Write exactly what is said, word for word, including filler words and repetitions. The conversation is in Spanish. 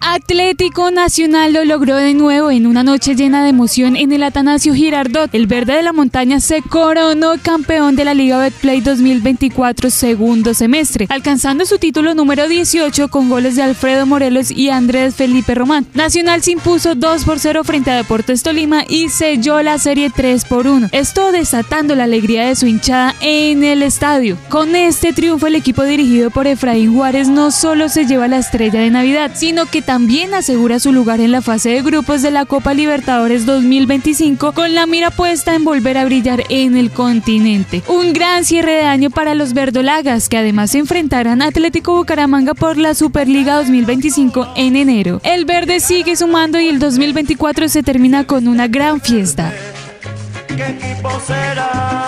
Atlético Nacional lo logró de nuevo en una noche llena de emoción en el Atanasio Girardot. El verde de la montaña se coronó campeón de la Liga Betplay dos mil veinticuatro segundo semestre, alcanzando su título número dieciocho con goles de Alfredo Morelos y Andrés Felipe Román. Nacional se impuso dos por cero frente a Deportes Tolima y selló la serie tres por uno, esto desatando la alegría de su hinchada en el estadio. Con este triunfo, el equipo dirigido por Efraín Juárez no solo se lleva la estrella de Navidad, sino que también asegura su lugar en la fase de grupos de la Copa Libertadores dos mil veinticinco, con la mira puesta en volver a brillar en el continente. Un gran cierre de año para los verdolagas, que además se enfrentarán a Atlético Bucaramanga por la Superliga dos mil veinticinco en enero. El verde sigue sumando y el dos mil veinticuatro se termina con una gran fiesta. ¿Qué equipo será?